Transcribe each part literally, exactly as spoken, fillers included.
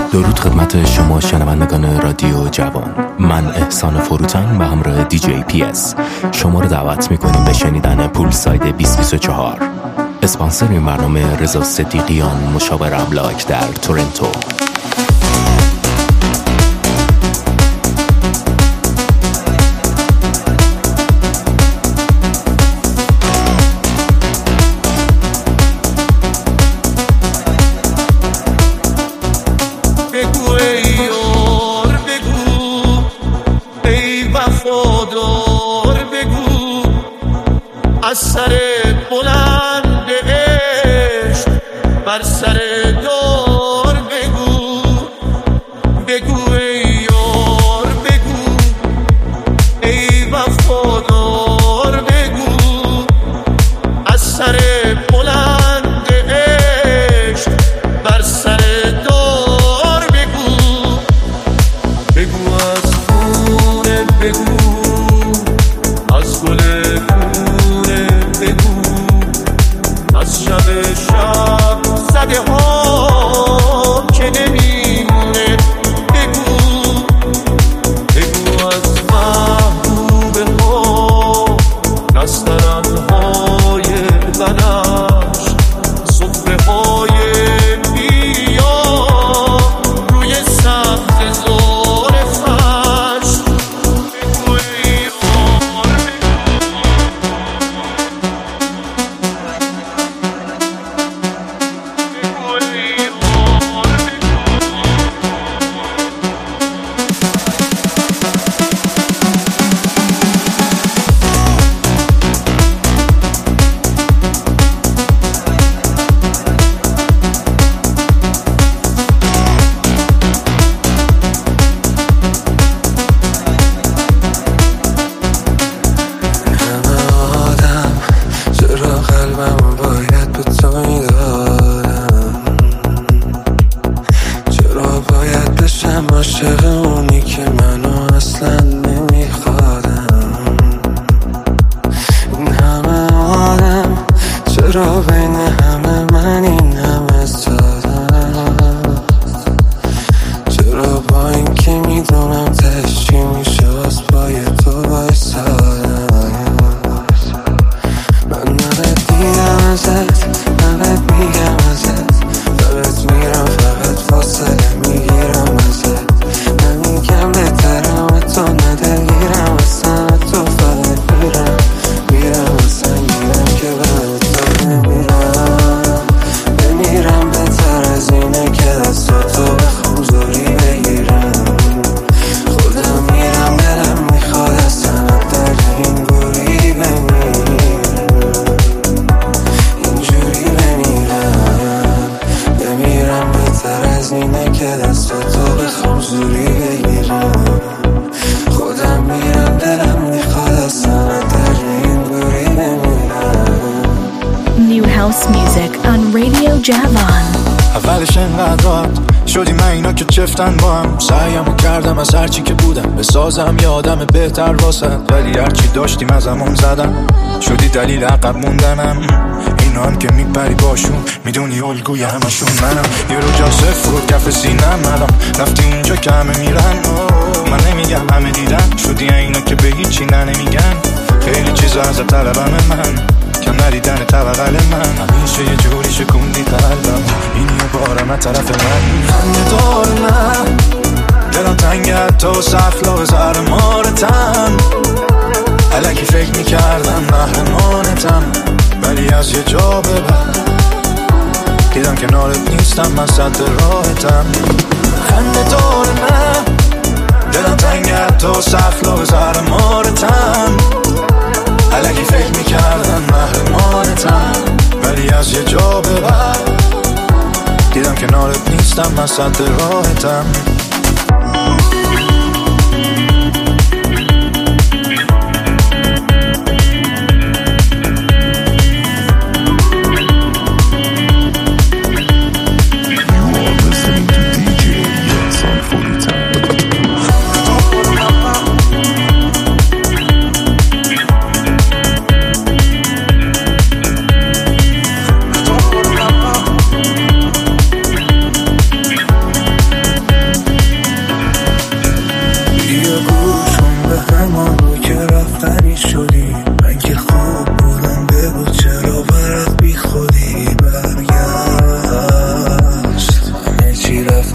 درود خدمت شما شنوندگان رادیو جوان. من احسان فروتن و همراه دی جی پی اس شما رو دعوت میکنیم به شنیدن پولساید بیست بیست و چهار. اسپانسر این برنامه رضا صدیقیان، مشاور املاک در تورنتو. از سر بلند عشق بر سر دار بگو، بگو ای یار بگو، ای وفادار بگو. از سر بلند عشق بر سر دار بگو، بگو از خونه بگو، از گل شب شب زده ها که نمیمونه. بگو بگو از محبوبه ها، نسترن های بنش، صفره های بیا روی سبز زار فرش. بگو ای یار عاشق اونی که منو اصلا نمیخوادم. این همه آدم چرا بین همه من این همه سادم؟ چرا با این که میدونم تش چی میشه از پای تو بایستادم؟ من نبت دیدم ازت، نبت میگم ازت، نبت میرم فقط فاصله میگیرم ازت. نمیگم بهترم تو ندگیرم اصلا، تو فقط میرم میرم اصلا میرم که بعد تو نمیرم. بمیرم بهتر از اینه که دست تو بخوام زوری بگیرم. خودم میرم دلم میخواد اصلا در این گوری بمیرم، اینجوری بمیرم. بمیرم بهتر از اینه که دست تو بخوام زوری بگیرم. خودم میرم دلم میخواد اصلا در این گوری بمیرم. New house music on Radio Javan. اولش انقدر راحت شدی من اینا که چفتن با هم، سعیمو کردم از هرچی که بودم بسازم یه آدم بهتر واسد، ولی هرچی داشتیم از همون زدم، شدی دلیل عقب موندنم. اینا هم که میپری باشون میدونی الگوی همشون منم. یه رو جا صفر و کف سینم الان رفتی اونجا که همه میرن. من نمیگم همه دیدن، شدی اینا که به هیچی نه نمیگن. خیلی چیزا از طلبم من، کم ندیدن توقل من. همیشه یه جوری شکوندی قلبم، این یه بارم طرف من. خنده دار من دلم تنگ حتی سخلا زر مارتم. الکی فکر میکردم محرمانتم، ولی از یه جا به بعد دیدم کنارت نیستم، من صد راحتم. خنده دار من دلم تنگ حتی سخلا زر مارتم. الکی فکر میکردم محرمانتم، ولی از یه جا به بعد دیدم کنارت نیستم، من صد راحتم.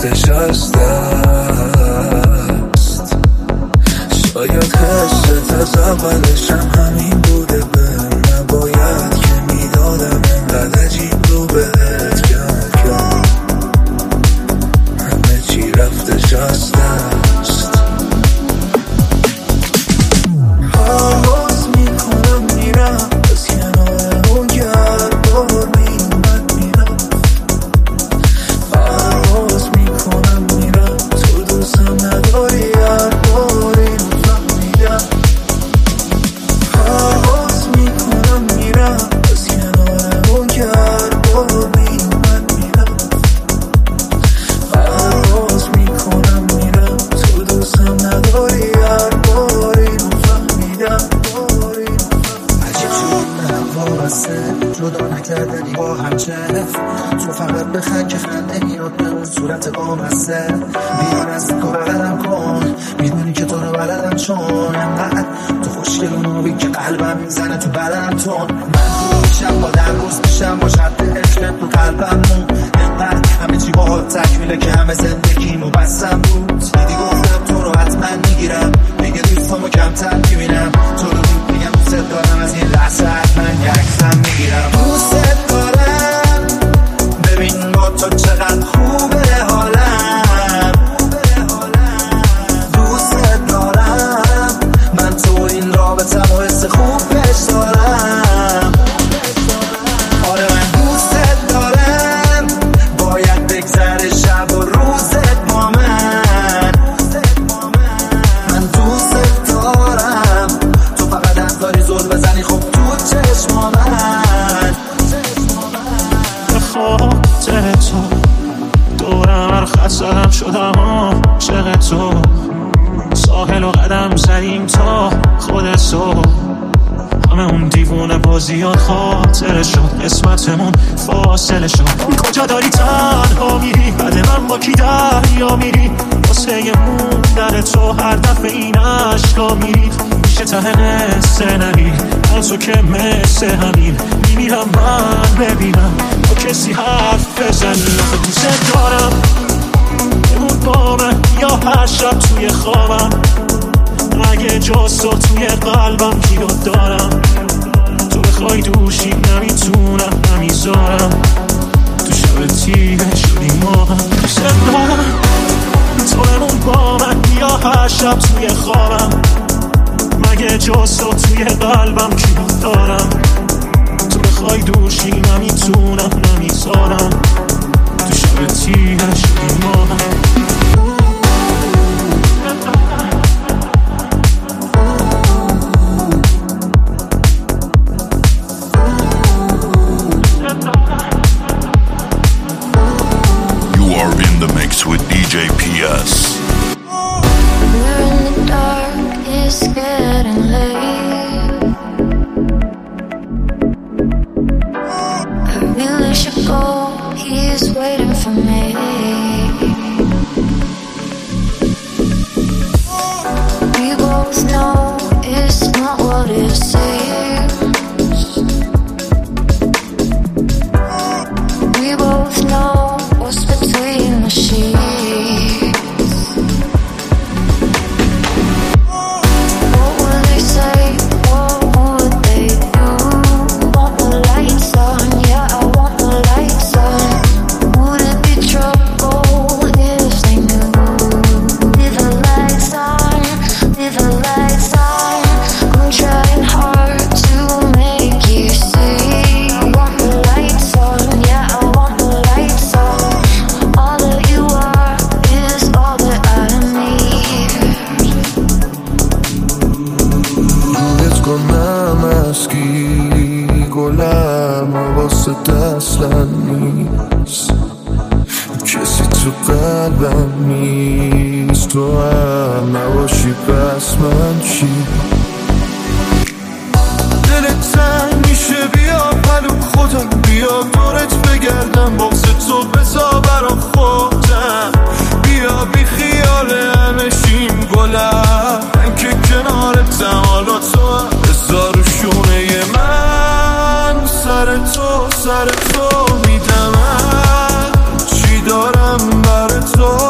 رفتش از دست. شاید حست از اولش هم همین بوده، به نباید که میدادم اینقدر عجیب رو بهت کم کم. همه چی رفتش از دست. حواس میکنم میرم از کنار اون گربار میومد میرم. حواس میکنم میرم تو دوستم نداری هر بار اینو فهمیدم. حواس میکنم میرم از کنار اون گربار میومد میرم. حواس میکنم میرم تو دوستم نداری هر بار اینو فهمیدم. عجیب شد من وابسته جدا نکردنی با همچنف. تو فقط بخند که خنده اینات به اون صورت آمسته. بیان از دکو بغلم کن، میدونی که تو رو بلدم چون انقدر تو خوشگل و نابی که قلبم میزنه تو بدنم تون. من تو میشم با در روز میشم با شرط عشقت تو قلبم مون. انقدر همه چی با تکمیله که همه زندگیمو بستم بود. دیدی گفتم تو رو حتما میگیرم، دیگه دوستامو کمتر میبینم. تو رو دید میگم دوست دارم، از این لحظه حتما یکسم میگیرم. دوست دارم ببین با تو چقدر خوبه حالم. دوست دارم من تو این رابطم و حس خوب بهش دارم. آره من دوست دارم، باید بگذره شب و روزت با من. من دوست دارم تو فقط از داری زل بزنی خب تو چشم من. به خاطر تو دورم هر خستم شدم عاشق تو. ساحل و قدم زدیم تا خود تو. همه اون دیوونه بازیات خاطره شد، قسمتمون فاصله شد. کجا داری تنها میری بعد من با کی دریا میری؟ واسه یه موندن تو هر دفعه این عشقا میری. میشه ته نسته نری از تو که مثل همین میمیرم من ببینم با کسی حرف بزنی. آخه دوست دارم بمون با من یا هر شب توی خوابم. اگه جز تو توی قلبم کیو دارم. تو بخوای دوشی نمیتونم نمیذارم. تو شب تیره شدی ما هم. دوست دارم تو بمون با من یا هر شب توی خوابم. مگه جز تو توی قلبم کیو دارم. تو بخوای دوشی نمیتونم نمیذارم. تو شب تیره شدی ما هم. With D J P S. We're in the dark, it's getting late. I really should go, he's waiting for me. We both know it's not what it seems. We both know what's between the sheets. What would they say? What would they do? Want the lights on? Yeah, I want the lights on. Would it be trouble if they knew? Leave the lights on, leave the lights on. I'm trying hard to make you see. I want the lights on, yeah, I want the lights on. All that you are is all that I need. گولت کنم از کی گلم واسه اصلا نیست. کسی تو قلبم نیست. تو هم نباشی پس من چی؟ دلت تنگ میشه بیا پلو خودم، بیا دورت بگردم بغض تو بزا برا خودم. بیا بی خیال همه شیم گلم، من که کنارتم حالا تو بزار شونه من. سر تو سر تو میدم چی دارم بر تو.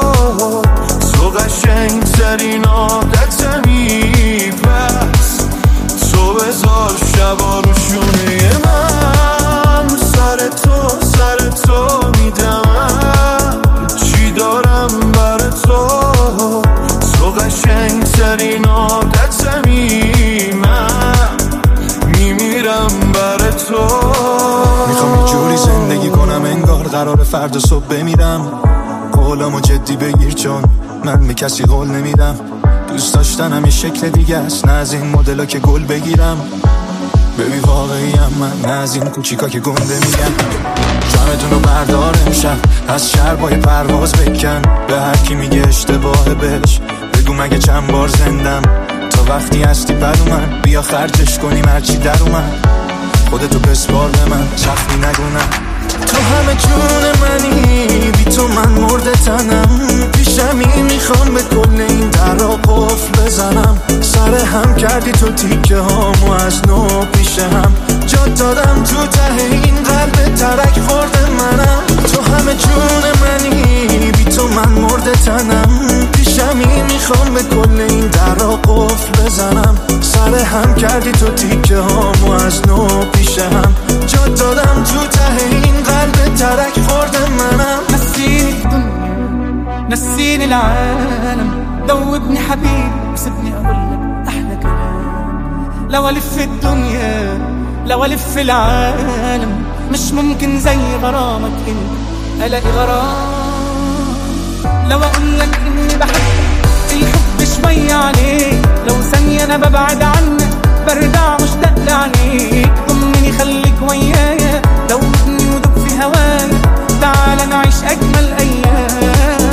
ترین عادتمی، پس تو بذار شبا رو شونه من، سر تو سر تو میدم چی دارم بر تو، تو قشنگ ترین عادتمی، من میمیرم بر تو. میخوام یه جوری زندگی کنم انگار قرار فردا صبح بمیرم، قولمو جدی بگیر چون من به کسی قول نمیدم، دوست داشتنم یه شکل دیگه است، نه از این مدلا که گل بگیرم، ببین واقعیم من، نه از این کوچیکا که گنده میگم. جمعتون رو بردار امشب از شربای پرواز بکن، به هر کی میگه اشتباهه بهش بگو مگه چند بار زندم، تا وقتی هستی بد اومد بیا خرجش کنیم هرچی در اومد، خودتو بسپار به من سختی نگونم، تو همه جون منی، بی تو من مرده تنم، پیشمی میخوام به کل این در را قفل بزنم، سر هم کردی تو تیکه هامو از نو پیش هم جا دادم، تو ته این قلب ترک خورده منم، تو همه جون منی، بی تو من مرده تنم، پیشمی میخوام به کل این در را قفل بزنم، سر هم کردی تو تیکه هامو از نو پیش هم جا دادم، تو ته این قلب ترک خورده منم. نسيني الدنيا نسيني العالم، دوبني حبيبي وسيبني اقولك احلى كلام، لو الف الدنيا لو الف العالم مش ممكن زي غرامك انت الاقي غرام، لو اقولك اني بحبك الحب شوية عليك، لو ثانية انا ببعد عنك برجع مشتاق لعينيك، ضمني خليك ويايا دوبني ودوب في هوايا، تعال نعيش أجمل أيام،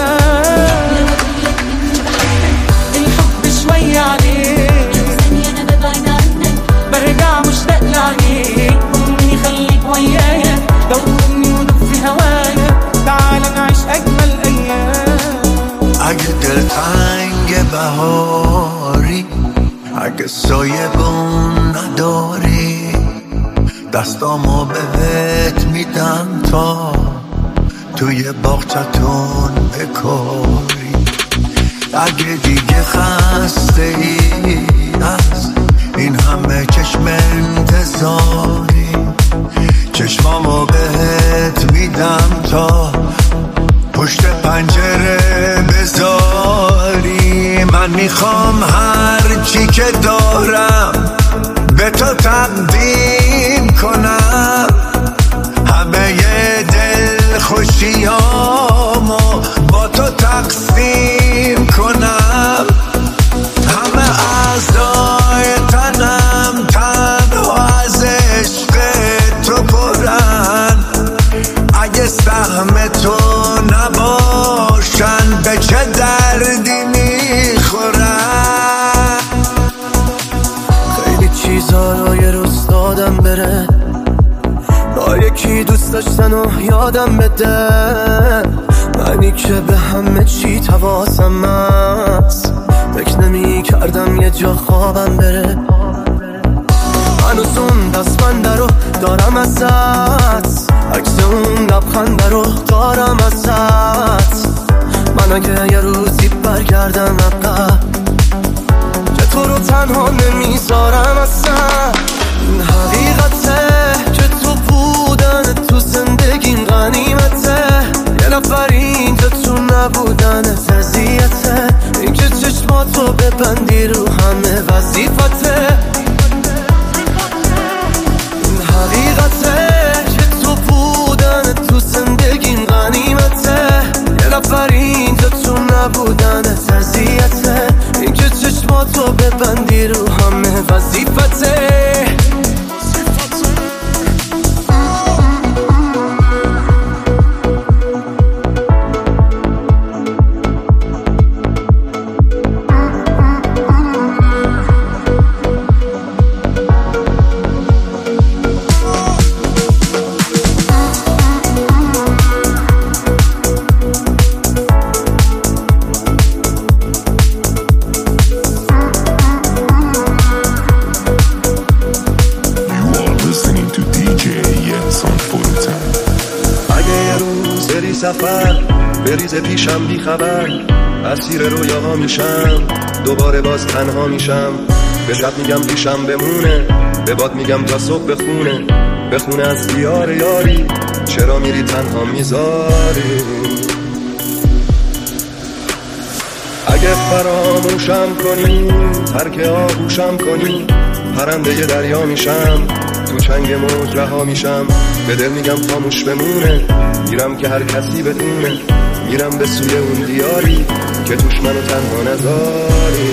الحب شوية عليك، لو ثانية أنا ببعد عنك برجع مشتاق لعينيك، ضمني خليك ويايا دوبني ودوب في هوايا، تعال نعيش أجمل أيام. اگه دلتنگ بهاری، اگه سایه بون نداری، دستامو بهت میدم تا توی باغچتون بکاری، اگه دیگه خسته ای از این همه چشم انتظاری، چشمامو بهت میدم تا پشت پنجره بذاری، من میخوام هر چی که دارم به تو تقدیم کنم، همه دل خوشیامو با تو تقسیم کنم، همه اعضای تنم تنها از عشق تو پرن، اگه سهم تو نباشن به چه دردی میخورن. خیلی چیزا رو یه روز دادم بره، با یکی دوست داشتن و یادم بده، منی که به همه چی تواسم است، فکر نمی کردم یه جا خوابم بره، هنوز اون دستمنده رو دارم ازت، عکس اون لبخنده رو دارم ازت، من اگه یه روزی برگردم عقب که تو رو تنها نمیذارم اصلا، این حقیقته که تو بودن تو زندگیم غنیمته، یه نفر اینجا تو نبودن اذیته، این که چشماتو ببندی رو همه وظیفته، این حقیقته که تو بودن تو زندگیم غنیمته، یه نفر اینجا تو نبودن اذیته، این که چشماتو ببندی رو همه وظیفته. سفر بریز پیشم بی خبر، اسیر رویاها میشم، دوباره باز تنها میشم. به شب میگم پیشم بمونه، به باد میگم تا صبح بخونه، بخونه از دیار یاری، چرا میری تنها میذاری. اگه فراموشم کنی، ترک آغوشم کنی، پرنده دریا میشم، تو چنگ موج رها میشم. به دل میگم خاموش بمونه، میرم که هر کسی بدونه، میرم به سوی اون دیاری که توش منو تنها نذاری.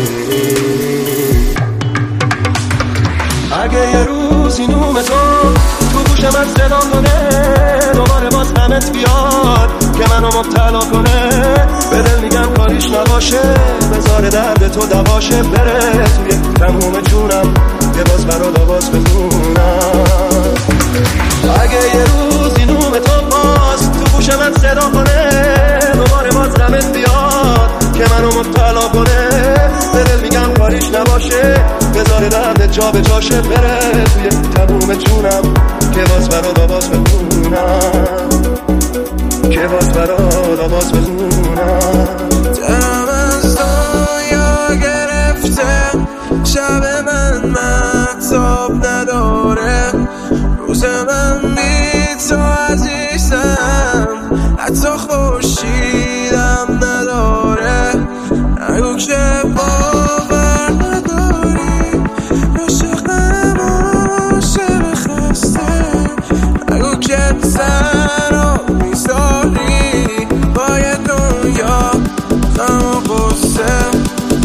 اگه یه روزی نوم تو تو گوش من صدا کنه، دوباره باز همت بیاد که منو مبتلا کنه، به دل میگم کاریش نباشه، بذار درد تو دواشه، بره توی تموم جونم که باز برات آواز بخونم. اگه یه روزی نوم تو باز تو گوش من صدا کنه، دوباره باز غمت بیاد که منو مبتلا کنه، به دل میگم کاریش نباشه، بذار درد جا به جاشه، بره توی تموم جونم که باز برات آواز بخونم، که باز برات آواز بخونم. دلم از دنیا گرفته، شب من مهتاب نداره، روز من بی تو عزیزم، حتی خورشیدم نداره. نگو که باور نداری، عاشقم عاشق خسته، نگو که تنها میذاری با یه دنیا غم و غصه.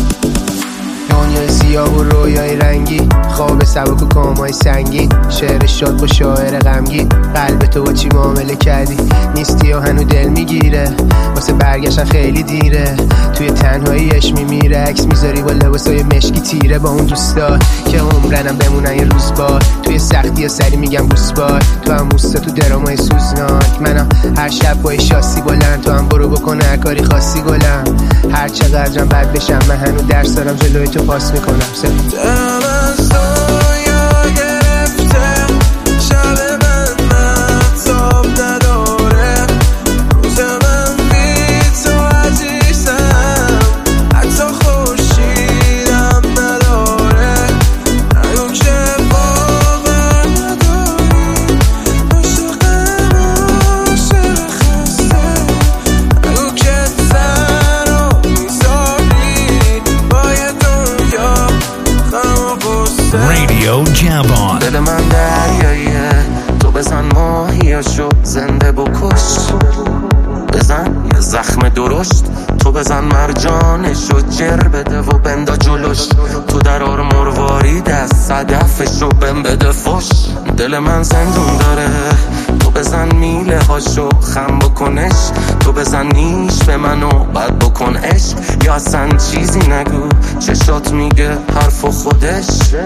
دنیای سیاه و رویای رنگی، خواب سبک و کامای سنگین، شعر شاد با شاعر غمگین، قلب تو با چی معامله کردی، نیستی و هنو دل میگیره، واسه برگشتن خیلی دیره، توی تنهاییش میمیره، عکس میذاری با لباسای مشکی تیره، با اون دوستا که عمرنم بمونن یه روز با، توی سختی ها سری میگم بوس بار، تو هم موستا تو درامای سوزناک، منم هر شب با شاسی بلند، تو هم برو بکن هر کاری خاصی گلم، هر چقدرم بد بشم من هنو درس دارم جلوی تو پاس میکنم. دلم از دنیا گرفته، شب من مهتاب نداره، روز من بی تو عزیزم، حتی خورشیدم نداره. نگو که باور نداری، عاشقم عاشق خسته، نگو که تنها میذاری با یه دنیا غم و غصه. Radio Jabon. دل من دریاییه، تو بزن ماهیاشو زنده بکش، بزن یه زخم درشت، تو بزن مرجانشو جر بده و بندا جلوش، تو درار مروارید از صدفشو بم بده فش. دل من زندون داره، تو بزن میله هاشو خم بکنش، تو بزن نیش به منو بد بکن عشق، یا اصلا چیزی نگو چشات میگه حرف خودش،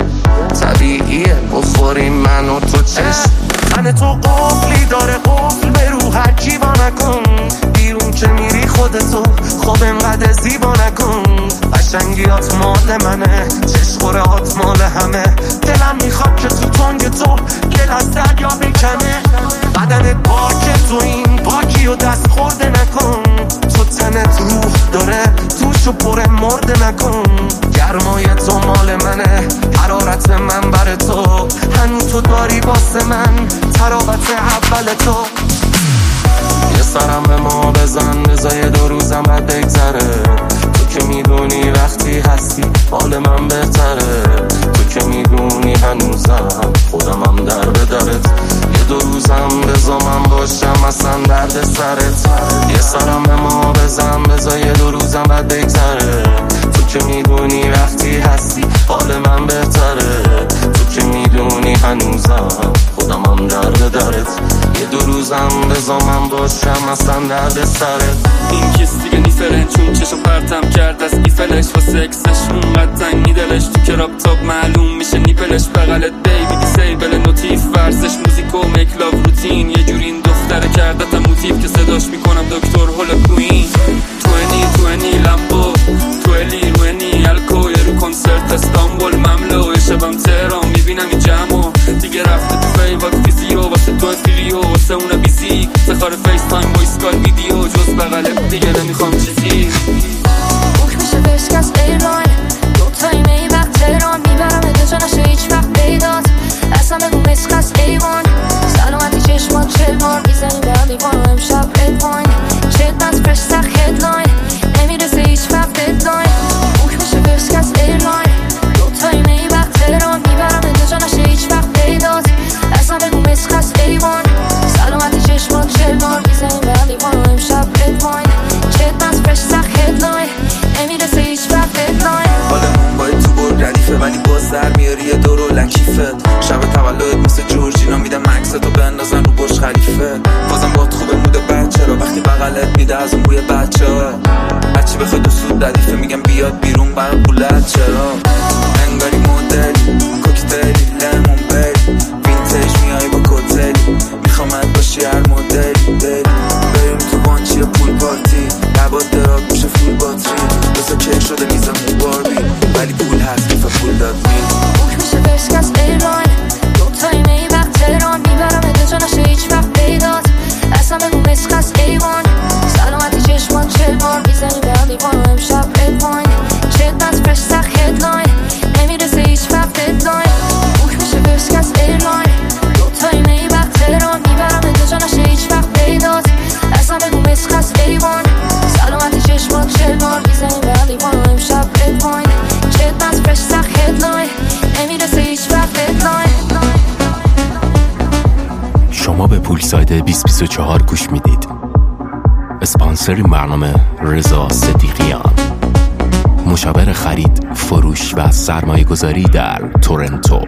طبیعیه بخوریم من و تو چشم. من تو قفلی داره، قفل به رو هرکی با نکن، بیرون که میری خودتو خب انقدر زیبا نکن، قشنگیات مال منه، چشخورهات مال همه، دلم میخواد که تو تنگ تو گل از دریا بکنه، بدنت پاکه تو این پاکی و دست خورده نکن، تو تنت روح داره توشو پر مرده نکن، گرمای تو مال منه، حرارت من بر تو، هنو تو داری واسه من تراوت اول تو. یه سرم به ما بزن، بزای دو روزم بد بگذره، تو که میدونی وقتی هستی حال من بهتره، تو که میدونی هنوزم خودمم در به درت، یه دو روزم بزا من باشم اصلا درد سرت. یه سرم به ما بزن، بزای دو روزم بد بگذره، تو که میدونی وقتی هستی حال من بهتره، تو که میدونی هنوزم خودمم در به درت، یه دو روزم بزا من باشم اصلا درد سرت. این کس دیگه نیفرن چون چشم پرتم کرد از ایفلش، واسه اکسش اونقدر تنگ میدلش، تو کراب تاب معلوم میشه نیپلش، بغلت بیبی دیسیبل نوتیف، ورزش موزیک و میک لاو روتین، یه جوری این دختره کردتم موتیف که صداش میکنم دکتر هولا کوین. توینی توینی لمبو تویلی روینی الکو، یه رو کنسرت استانبول مملو، یه شبم تهران میبینم این جمعو، دیگه رفته تو فیوات فیزیو، واسه تو فیلیو واسه اون بیسی، سخار فیس تایم با اسکال ویدیو، جز بغلت دیگه نمیخوام چیزی. از اون بوی بچه ها. هرچی بخوای تو سود ردیفه میگم بیاد بیرون برام پولت چرا. انگاری مدلی کوکتلی لیمون بری وینتج میای با کتلی میخوامت باشی هر مدلی دلی بریم تو بانچی پول پارتی لبات دراب میشه فول باتری بسه که شده میزمون باربی ولی پول هست کیف پول داد می بوک میشه بسکس ایران دوتایی میبق تهران میبرم ادو جا نشه هیچ وقت پیدات دستم بگو مسکس ایوان سلامتی چشمان چل بار میزنی به هم دیوان و امشب رد پاین چت از فرش سخ هدلاین نمیرسه هیچ وقت ددلاین بوک میشه بسکس ایران دوتایی میبق تهران میبرم ادو جا نشه هیچ وقت پیدات دستم بگو مسکس ایوان سلامتی چشمان چل بار میزنی به هم دیوان و امشب رد پاین چت از فرش سخ هدلاین نمیرسه هیچ وقت ددلاین. شما به پولساید بیست بیست و چهار گوش میدید. اسپانسر این برنامه رضا صدیقیان، مشاور خرید، فروش و سرمایه گذاری در تورنتو.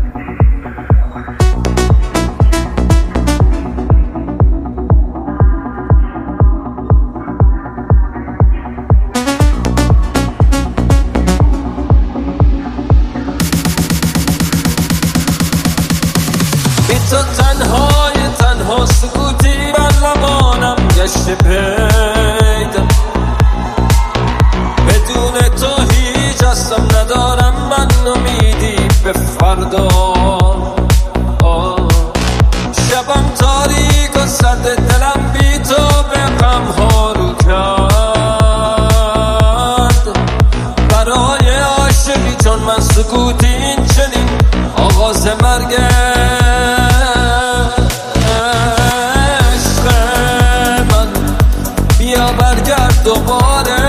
تو تنهای تنها سکوتی بر لبانم گشته پیدا بدون تو هیچ هستم ندارم من امیدی به فردا شبم تاریک و سرد دلم بی تو به غم ها رو کرد برای عاشقی چون من سکوتی این چنین آغاز مرگه دوباره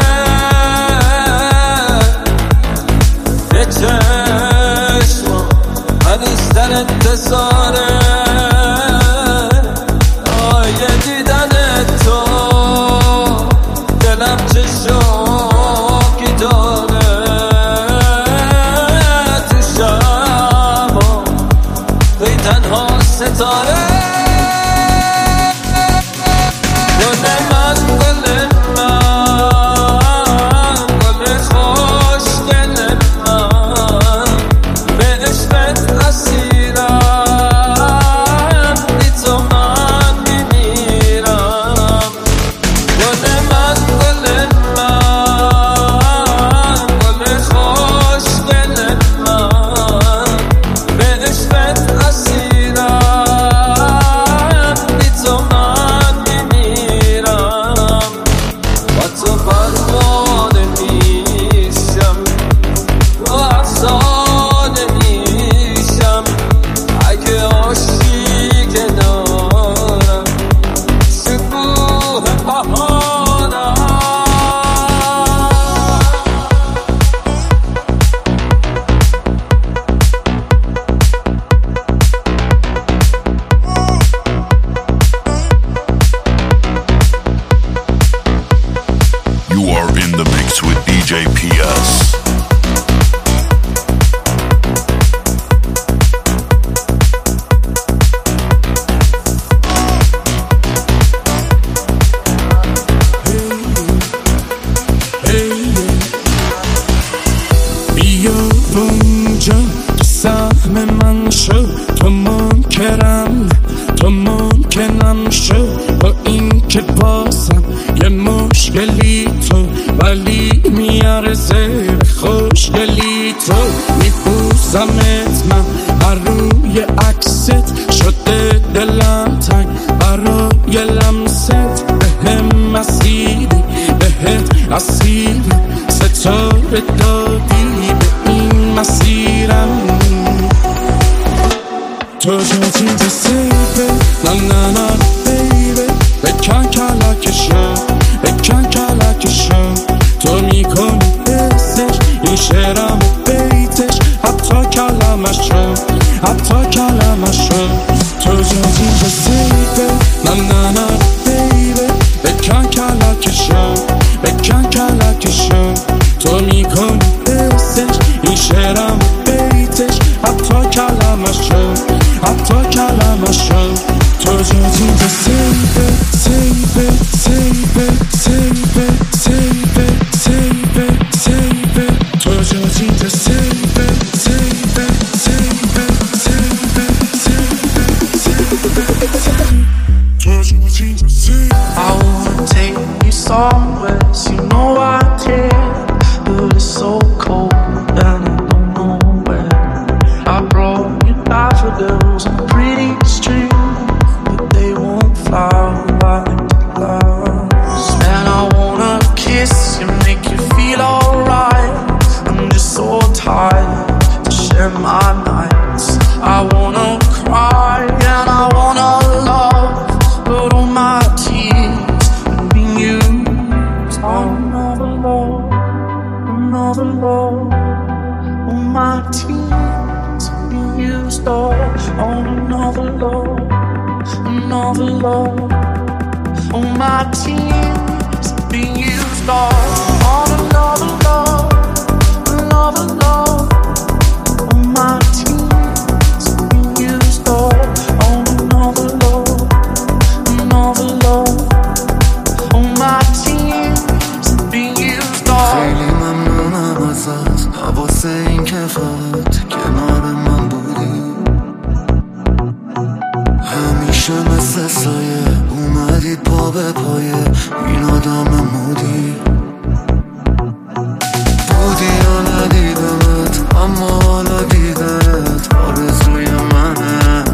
به چشم هنوز در انتظاره آیه دیدن تو دلم چه شوکی داره تو شبا توی تنها ستاره تو جاتون تو save it, save it, save it, save it my tears being used all on another love, another love. Oh, my tears being used all on another love, another love. Oh, my tears being used all on another love, another love. Oh, my tears being used all. خیلی ممنونم ازت واسه این که فقط کنار من بودی، همیشه مثل سایه اومدی پا به پایه این آدم مودی. بودی یا ندیدمت اما حالا دیدنت آرزوی منه.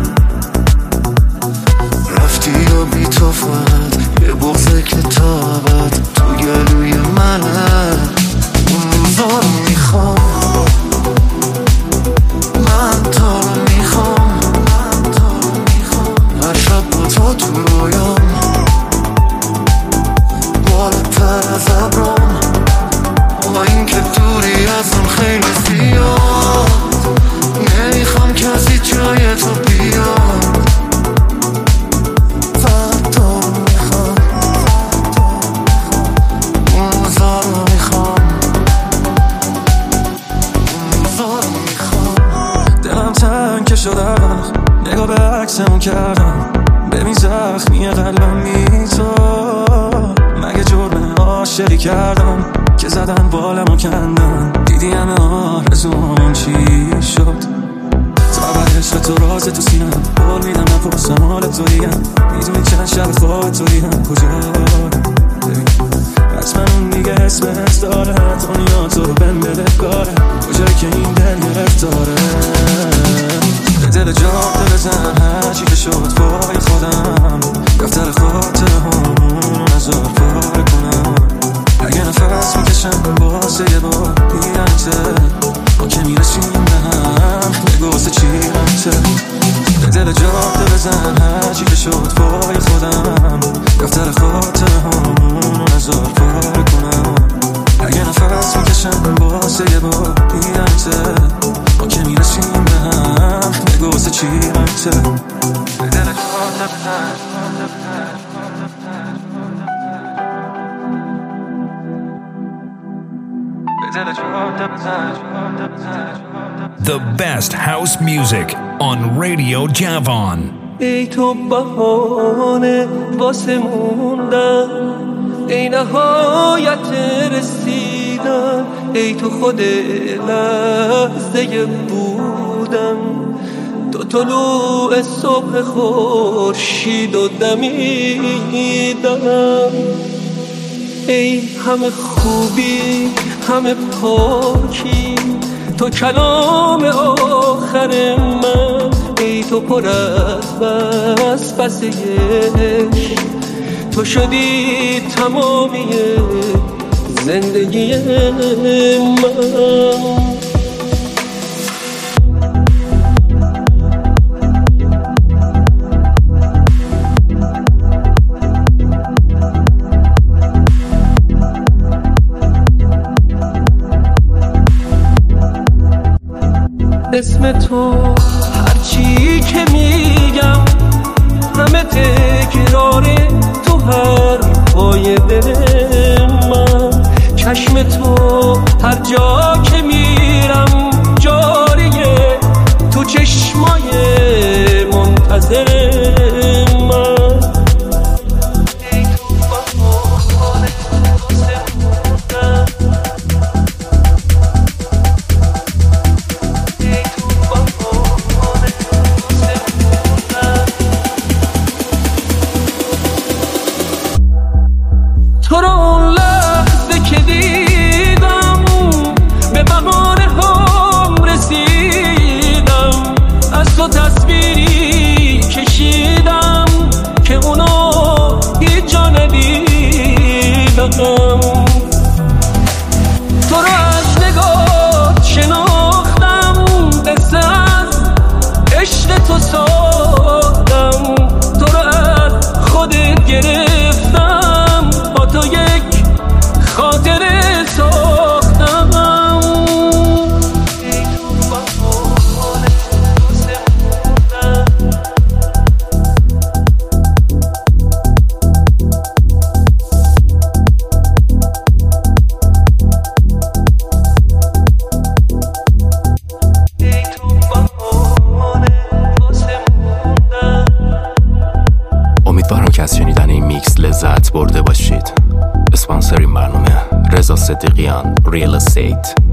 رفتی یا بی تو فقط یه بغضه که تا ابد تو گلوی منه. اون روزا رو میخوام، من تا رو میخوام، هر شب با تو تو رویام بالاتر از ابرام. با این که دوری از اون خیلی زیاد، نمیخوام کسی جای تو بیاد. فقط تو رو میخوام، اون روزا رو میخوام، اون روزا رو میخوام. دلم تنگ که شد وقت نگاه به عکسمون کردم، ببین زخمی قلبم بی تو. مگه جرم عاشقی کردم که زدن بالمو کندن؟ دیدی همه آرزوام چی شد؟ تا بعد عشق تو راز تو سینم بول میدم نپرسم حال توریم. میدونی چند شب خواب توریم کجا؟ حتما اون دیگه اسمت داره، دنیا تو رو بهم بده کاره. کجایی که این دل گرفتاره؟ به دل جاده بزن هرچی که شد پای خودم، دفتر خاطره همون نزار پاره کنم. اگه نفس میکشم واسه یه بار دیدنته، ما که میرسیم به هم بگو واسه چی رمته. به دل جاده بزن هرچی که شد پای خودم، دفتر خاطره همون نزار پاره کنم. اگه نفس میکشم واسه یه بار دیدنته، ما که میرسیم به هم بگو واسه چی رمته. به دل جاده بزن The best house music on Radio Javon. ای تو بهانه واسه موندن، ای نهایت رسیدن، ای تو خود لحظه بودن، تو طلوع صبح خورشید و دمیدن. ای همه خوبی همه پاکی، تو کلام آخر من. ای تو پر از بس بس عشق، تو شدی تمامی زندگی من. اسم تو هرچی که میگم همه تکراره تو حرفای دل من. چشم تو هر جا که میرم جاریه، تو چشمای منتظر من. تصویری کشیدم که اونو هیچ جا ندیدم. تو رو از نگاه شناختم، قصه از عشق تو ساختم. تو رو از خودت گرفتم، با تو یک خاطره ساختم. باشید. اسپانسر این برنامه رضا صدیقیان ریل استیت.